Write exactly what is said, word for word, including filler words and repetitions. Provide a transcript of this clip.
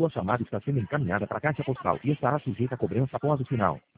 Sua chamada está sendo encaminhada para a caixa postal e estará sujeita a cobrança após o sinal.